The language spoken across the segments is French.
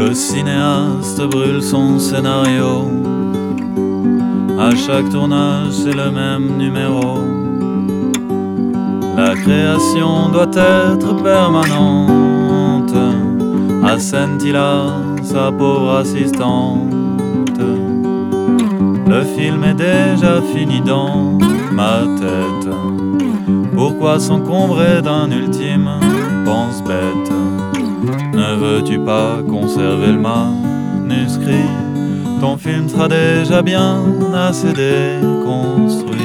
Le cinéaste brûle son scénario. À chaque tournage, c'est le même numéro. La création doit être permanente. Assène-t-il sa pauvre assistante. Le film est déjà fini dans ma tête. Pourquoi s'encombrer d'un ultime pense-bête? Ne veux-tu pas conserver le manuscrit? Ton film sera déjà bien assez déconstruit.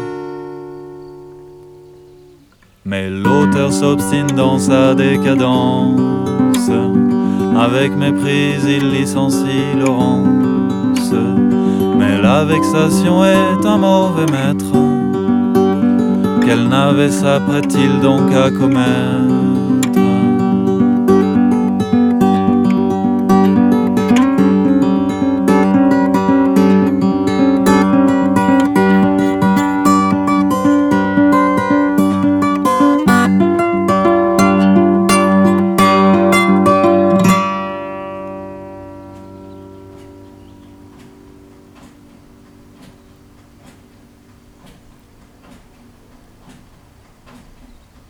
Mais l'auteur s'obstine dans sa décadence. Avec méprise, il licencie Laurence. Mais la vexation est un mauvais maître. Quel navet s'apprête-t-il donc à commettre?